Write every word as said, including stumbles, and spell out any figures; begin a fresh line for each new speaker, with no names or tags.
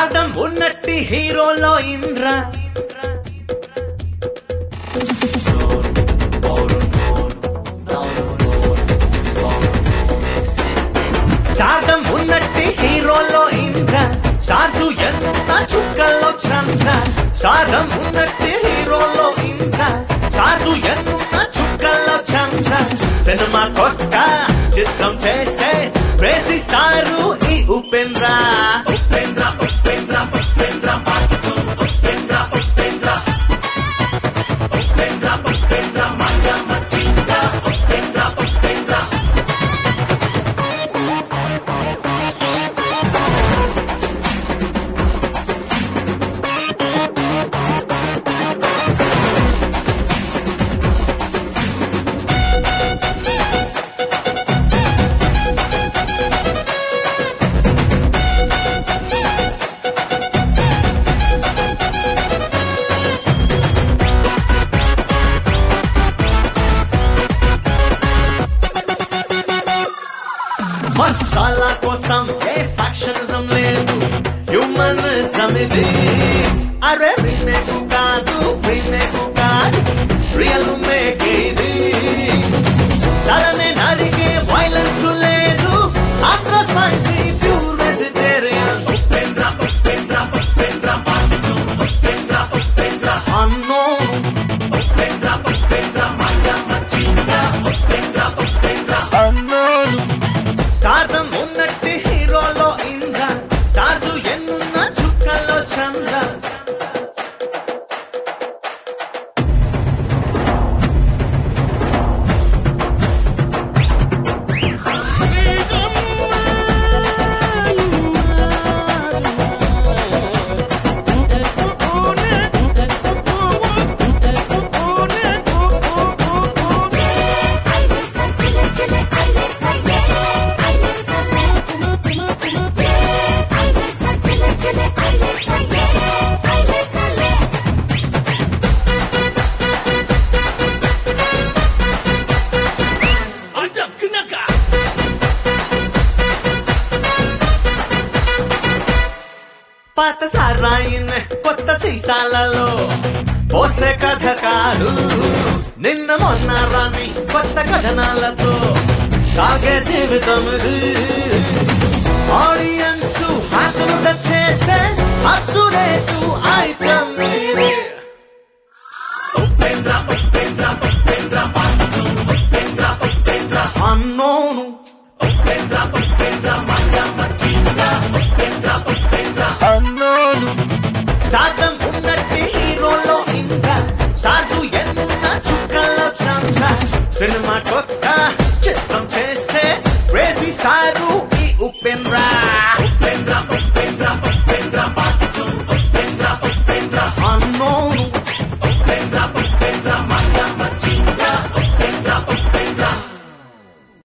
stardom ఉన్నట్టి హీరోలో Indra stardom ఉన్నట్టి హీరోలో ఇంద్ర స్టార్సు ఎన్నున్న చుక్కల్లో చంద్ర స్టార్డమ్ ఉన్నట్టి హీరోలో ఇంద్ర స్టార్సు ఎన్నున్న చుక్కల్లో చంద్ర సినిమా కొట్ట చిత్రం చేసే ప్రేసి స్టారు ఈ ఉపేంద్ర ఉపేంద్ర ఉపేంద్ర ఉపేంద్ర పాటు ఉపేంద్ర ఉపేంద్ర ఉపేంద్ర ఉపేంద్ర మాయ మచింద్ర ఉపేంద్ర ఉపేంద్ర మసాలా కోసం ఏ ఫ్యాక్షనిజం లేదు హ్యూమనిజం ఇది అరే రీమేక్ కాదు రీమేక్ కాదు రియల్ మేక్ ఇది తలనే నరికే వైలెన్స్ లేదు Andhra spicy pure vegetarian Upendra Upendra Upendra పాటు ఉపేంద్ర ఉపేంద్ర అన్నో ఉపేంద్ర ఉపేంద్ర మాయ మచింద్ర ఉపేంద్ర ఉపేంద్ర అన్నో స్టార్డమ్ ఉన్నట్టి హీరోలో ఇంద్ర స్టార్సు ఎన్నున్న చుక్కల్లో చంద్ర పాత సారాయిన్ కొత్త సీసాలలో పోసే కథ కాదు నిన్న మొన్న రాని కొత్త కథనాలతో సాగే జీవితం ఆడియన్స్ హాతులు చేసే అప్డేట్ ఐటమ్ ఉపేంద్ర ఉపేంద్ర ఉపేంద్ర పాటు ఉపేంద్ర ఉపేంద్ర అన్నోను ఉపేంద్ర ఉపేంద్ర మాయ మచింద్ర ఉపేంద్ర ఉపేంద్ర అన్నోను స్టార్డమ్ ఉన్నట్టి హీరోలో ఇంద్ర స్టార్సు ఎన్నున్న చుక్కల్లో చంద్ర సినిమా కొత్త చిత్రం చేసే ప్రేసి స్టారు